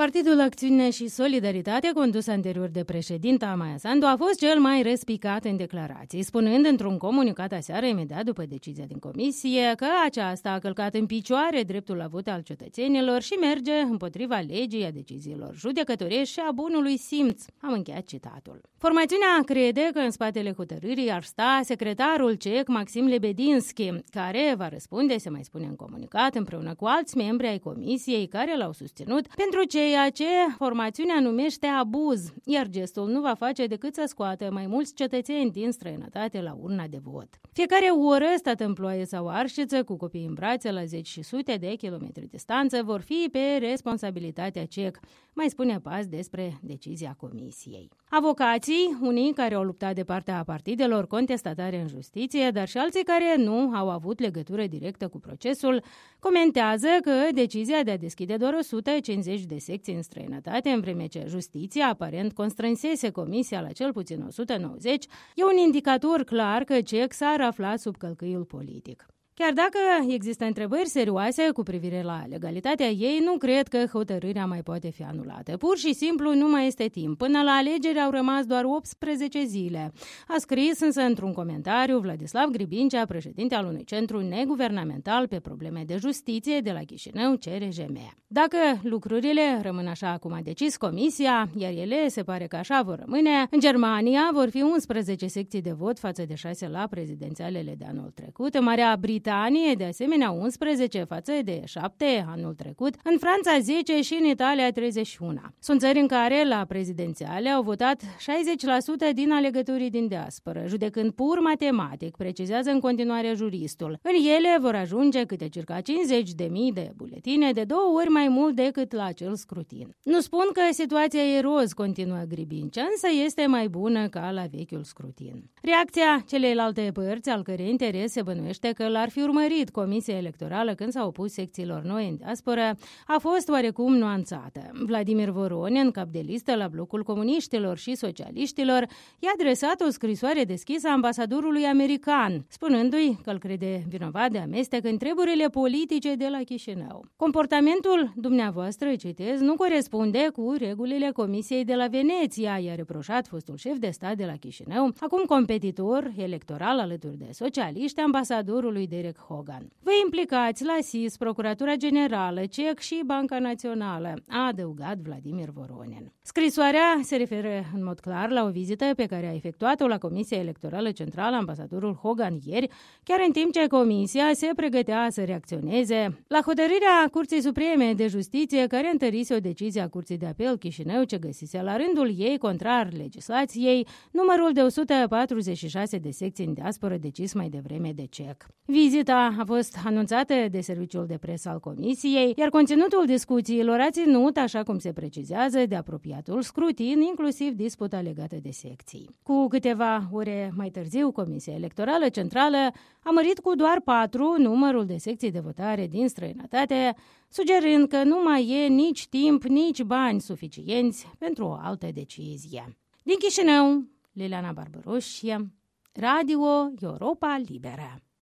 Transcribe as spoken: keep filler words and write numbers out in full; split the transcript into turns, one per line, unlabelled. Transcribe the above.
Partidul Acțiune și Solidaritate, condus anterior de președinta Maia Sandu, a fost cel mai răspicat în declarații, spunând într-un comunicat aseară, imediat după decizia din comisie, că aceasta a călcat în picioare dreptul la vot al cetățenilor și merge împotriva legii, a deciziilor judecătorești și a bunului simț. Am încheiat citatul. Formațiunea crede că în spatele hotărârii ar sta secretarul cec Maxim Lebedinski, care va răspunde, se mai spune în comunicat, împreună cu alți membri ai comisiei care l-au susținut pentru ceea ce formațiunea numește abuz, iar gestul nu va face decât să scoată mai mulți cetățeni din străinătate la urna de vot. Fiecare oră stat în ploaie sau arșiță, cu copii în brațe la zeci și sute de kilometri distanță, vor fi pe responsabilitatea cec, mai spune P A S despre decizia comisiei. Avocații, unii care au luptat de partea partidelor contestatare în justiție, dar și alții care nu au avut legătură directă cu procesul, comentează că decizia de a deschide doar o sută cincizeci de secții în străinătate, în vreme ce justiția aparent constrânsese comisia la cel puțin o sută nouăzeci, e un indicator clar că cec s-ar afla sub călcâiul politic. Chiar dacă există întrebări serioase cu privire la legalitatea ei, nu cred că hotărârea mai poate fi anulată. Pur și simplu nu mai este timp. Până la alegeri au rămas doar optsprezece zile. A scris însă într-un comentariu Vladislav Gribincea, președinte al unui centru neguvernamental pe probleme de justiție de la Chișinău, C R J M. Dacă lucrurile rămân așa cum a decis comisia, iar ele se pare că așa vor rămâne, în Germania vor fi unsprezece secții de vot față de șase la prezidențialele de anul trecut, în Marea Britanie, de asemenea, unsprezece față de șapte anul trecut, în Franța zece și în Italia treizeci și unu. Sunt țări în care la prezidențiale au votat șaizeci la sută din alegătorii din diasporă, judecând pur matematic, precizează în continuare juristul. În ele vor ajunge câte circa cincizeci de mii de buletine, de două ori mai mult decât la acel scrutin. Nu spun că situația e roz, continuă Gribincea, însă este mai bună ca la vechiul scrutin. Reacția celelalte părți, al cărei interes se bănuiește că l-ar fi urmărit Comisia Electorală când s-a opus secțiilor noi în diasporă, a fost oarecum nuanțată. Vladimir Voronin, cap de listă la blocul comuniștilor și socialiștilor, i-a adresat o scrisoare deschisă ambasadorului american, spunându-i că îl crede vinovat de amestec în treburile politice de la Chișinău. Comportamentul dumneavoastră, citez, nu corespunde cu regulile Comisiei de la Veneția, i-a reproșat fostul șef de stat de la Chișinău, acum competitor electoral alături de socialiști, ambasadorului Derek Hogan. Vă implicați la S I S, Procuratura Generală, C E C și Banca Națională, a adăugat Vladimir Voronin. Scrisoarea se referă în mod clar la o vizită pe care a efectuat-o la Comisia Electorală Centrală ambasadorul Hogan ieri, chiar în timp ce comisia se pregătea să reacționeze la hotărârea Curții Supreme de Justiție, care întărise o decizie a Curții de Apel Chișinău ce găsise la rândul ei, contrar legislației, numărul de o sută patruzeci și șase de secții în diasporă decis mai devreme de C E C. Vizita a fost anunțată de serviciul de presă al comisiei, iar conținutul discuțiilor a ținut, așa cum se precizează, de apropiatul scrutin, inclusiv disputa legată de secții. Cu câteva ore mai târziu, Comisia Electorală Centrală a mărit cu doar patru numărul de secții de votare din străinătate, sugerând că nu mai e nici timp, nici bani suficienți pentru o altă decizie. Din Chișinău, Liliana Barbaroșie, Radio Europa Liberă.